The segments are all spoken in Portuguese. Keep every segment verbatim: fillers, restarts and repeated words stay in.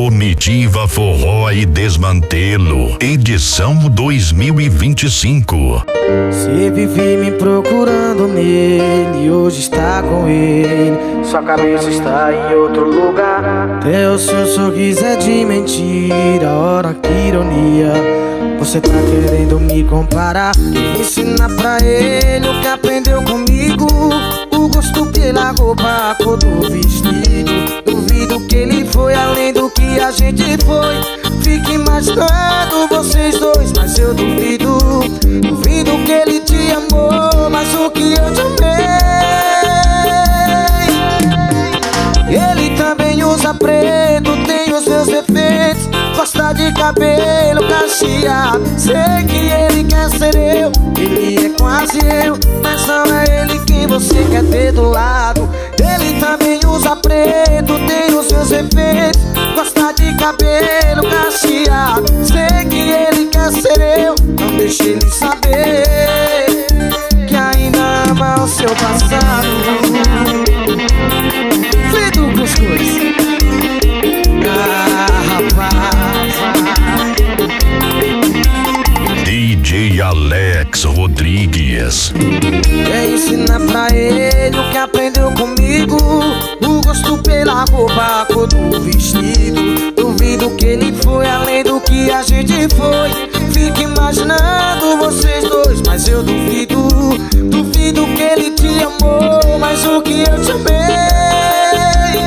Comitiva Forró e Desmantelo, edição dois mil e vinte e cinco. Você vive me procurando nele, hoje está com ele. Sua cabeça está em outro lugar. Até o seu sorriso é de mentira, ora que ironia. Você tá querendo me comparar, ensinar pra ele o que aprendeu comigo. O gosto pela roupa, a cor do vestido. Duvido que ele foi além do que a gente foi. Fique imaginando vocês dois, mas eu duvido. Duvido que ele te amou, mas o que eu te amei. Ele também usa preto, tem os seus defeitos. Gosta de cabelo cacheado. Sei que ele quer ser eu, ele é quase eu, mas não é ele quem você quer ter do lado. Ele também usa preto, tem os seus efeitos. Gosta de cabelo cacheado. Sei que ele quer ser eu, não deixe ele saber que ainda ama o seu passado. Feito cuscuz. Ah, rapaz. D J Alex Rodrigues. É ensinar pra ele o que aprendeu comigo. O gosto pela roupa, a cor do vestido. Duvido que ele foi além do que a gente foi. Fique imaginando vocês dois, mas eu duvido. Duvido que ele te amou, mas o que eu te amei.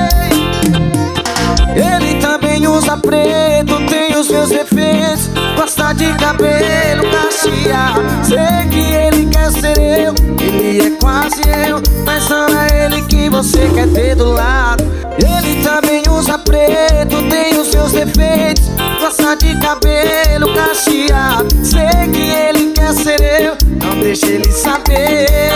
Ele também usa preto, tem os meus defeitos. Gosta de cabelo cacheado. Sei que ele quer ser eu, ele é quase eu, mas não é ele que você quer ter do lado. Ele também usa preto, tem os seus defeitos. Gosta de cabelo. cabelo cacheado. Sei que ele quer ser eu, não deixe ele saber que ainda ama o seu passado. Feito cuscuz. Ah, rapaz. D J Alex Rodrigues. É ensinar pra ele o que aprendeu comigo. O gosto pela roupa, a cor do vestido. Duvido que ele foi além do que a gente foi. Fique imaginando vocês dois, mas eu duvido. Duvido que ele te amou, mas o que eu te amei. Ele também usa preto, tem os meus defeitos. Gosta de cabelo cacheado. Sei que ele quer ser eu, não deixe ele saber que